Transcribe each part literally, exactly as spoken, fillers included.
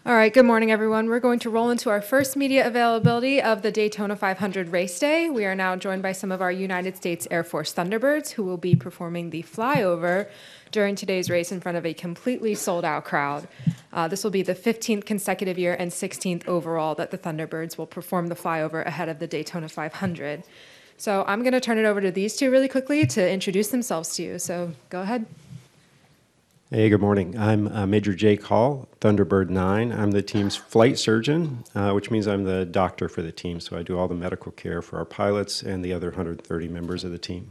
All right, good morning, everyone. We're going to roll into our first media availability of the Daytona five hundred race day. We are now joined by some of our United States Air Force Thunderbirds who will be performing the flyover during today's race in front of a completely sold-out crowd. Uh, this will be the fifteenth consecutive year and sixteenth overall that the Thunderbirds will perform the flyover ahead of the Daytona five hundred. So I'm going to turn it over to these two really quickly to introduce themselves to you. So go ahead. Hey, good morning. I'm uh, Major Jake Hall, Thunderbird nine. I'm the team's flight surgeon, uh, which means I'm the doctor for the team. So I do all the medical care for our pilots and the other one hundred thirty members of the team.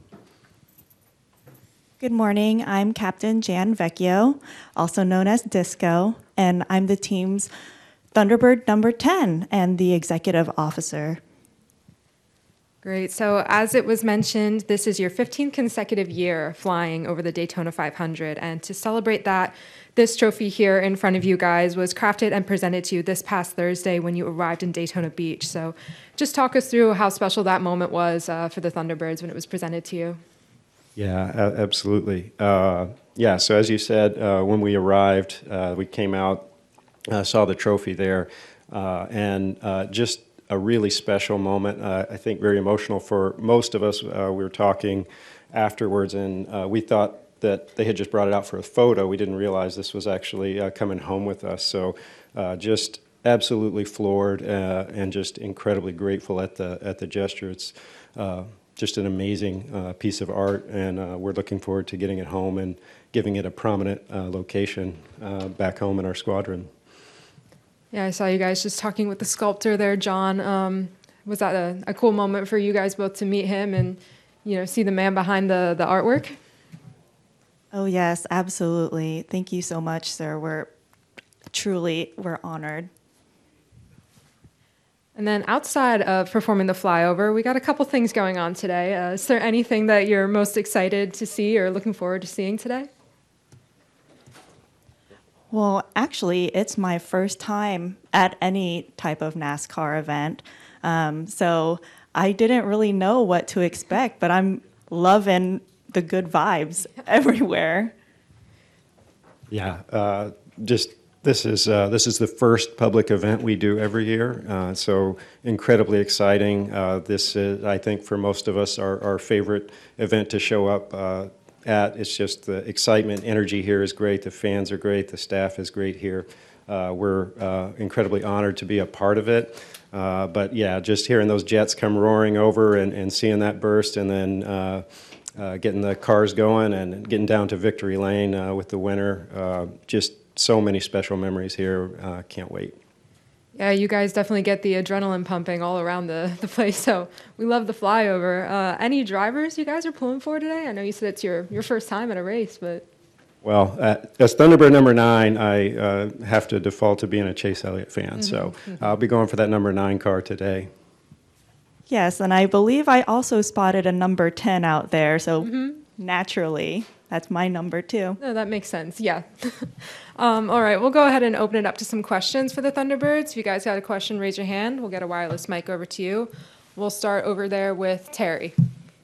Good morning. I'm Captain Jan Vecchio, also known as Disco, and I'm the team's Thunderbird number ten and the executive officer. Great. So as it was mentioned, this is your fifteenth consecutive year flying over the Daytona five hundred. And to celebrate that, this trophy here in front of you guys was crafted and presented to you this past Thursday when you arrived in Daytona Beach. So just talk us through how special that moment was uh, for the Thunderbirds when it was presented to you. Yeah, a- absolutely. Uh, yeah, so as you said, uh, when we arrived, uh, we came out, uh, saw the trophy there, uh, and uh, just a really special moment. Uh, I think very emotional for most of us. Uh, we were talking afterwards, and uh, we thought that they had just brought it out for a photo. We didn't realize this was actually uh, coming home with us. So uh, just absolutely floored uh, and just incredibly grateful at the at the gesture. It's uh, just an amazing uh, piece of art, and uh, we're looking forward to getting it home and giving it a prominent uh, location uh, back home in our squadron. Yeah, I saw you guys just talking with the sculptor there, John. Um, was that a, a cool moment for you guys both to meet him and, you know, see the man behind the, the artwork? Oh yes, absolutely. Thank you so much, sir. We're truly, we're honored. And then outside of performing the flyover, we got a couple things going on today. Uh, is there anything that you're most excited to see or looking forward to seeing today? Well, actually, it's my first time at any type of NASCAR event. Um, so I didn't really know what to expect, but I'm loving the good vibes everywhere. Yeah, uh, just this is uh, this is the first public event we do every year, uh, so incredibly exciting. Uh, this is, I think, for most of us, our, our favorite event to show up uh, at. It's just the excitement, energy here is great. The fans are great. The staff is great here. Uh, we're uh, incredibly honored to be a part of it. Uh, but yeah, just hearing those jets come roaring over and, and seeing that burst, and then uh, uh, getting the cars going and getting down to Victory Lane uh, with the winner. Uh, just so many special memories here. Uh, can't wait. Yeah, you guys definitely get the adrenaline pumping all around the, the place, so we love the flyover. Uh, any drivers you guys are pulling for today? I know you said it's your, your first time at a race, but... Well, uh, as Thunderbird number nine, I uh, have to default to being a Chase Elliott fan, mm-hmm. so I'll be going for that number nine car today. Yes, and I believe I also spotted a number ten out there, so mm-hmm. naturally, that's my number too. No, that makes sense, yeah. um, all right, we'll go ahead and open it up to some questions for the Thunderbirds. If you guys got a question, raise your hand. We'll get a wireless mic over to you. We'll start over there with Terry.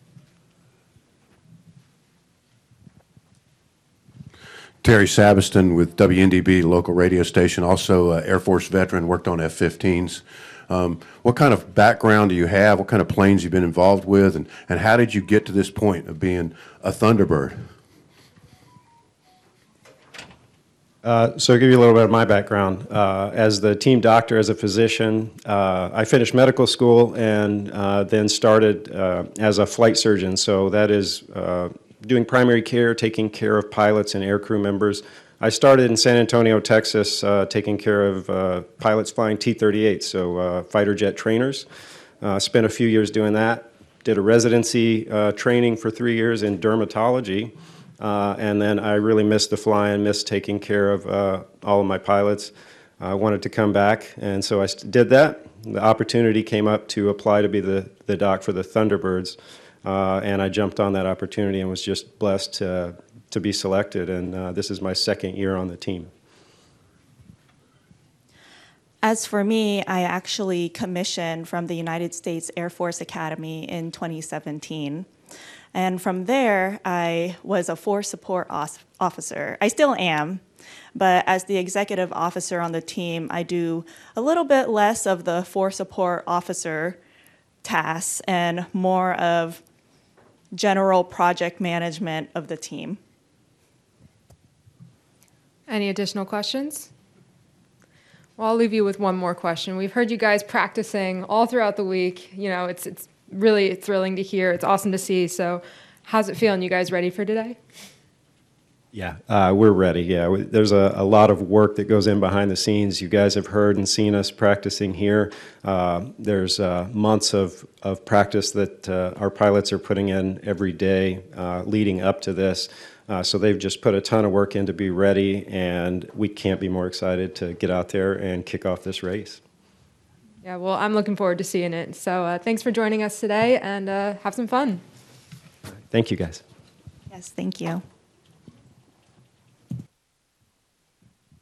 Terry Sabiston with W N D B, local radio station, also uh, Air Force veteran, worked on F fifteens. Um, what kind of background do you have? What kind of planes you've been involved with? And, and how did you get to this point of being a Thunderbird? Uh, so I'll give you a little bit of my background. Uh, as the team doctor, as a physician, uh, I finished medical school and uh, then started uh, as a flight surgeon. So that is uh, doing primary care, taking care of pilots and aircrew members. I started in San Antonio, Texas, uh, taking care of uh, pilots flying T thirty-eight, so uh, fighter jet trainers. Uh, spent a few years doing that. Did a residency uh, training for three years in dermatology. Uh, and then I really missed the flying, missed taking care of uh, all of my pilots. I wanted to come back, and so I did that. The opportunity came up to apply to be the, the doc for the Thunderbirds, uh, and I jumped on that opportunity and was just blessed to, to be selected, and uh, this is my second year on the team. As for me, I actually commissioned from the United States Air Force Academy in twenty seventeen. And from there, I was a force support os- officer. I still am, but as the executive officer on the team, I do a little bit less of the force support officer tasks and more of general project management of the team. Any additional questions? Well, I'll leave you with one more question. We've heard you guys practicing all throughout the week. You know, it's it's really thrilling to hear. It's awesome to see. So how's it feeling? You guys ready for today? Yeah, uh, we're ready. Yeah, we, there's a, a lot of work that goes in behind the scenes. You guys have heard and seen us practicing here. Uh, there's uh, months of, of practice that uh, our pilots are putting in every day uh, leading up to this. Uh, so they've just put a ton of work in to be ready, and we can't be more excited to get out there and kick off this race. Yeah, well, I'm looking forward to seeing it. So uh, thanks for joining us today, and uh, have some fun. Thank you, guys. Yes, thank you.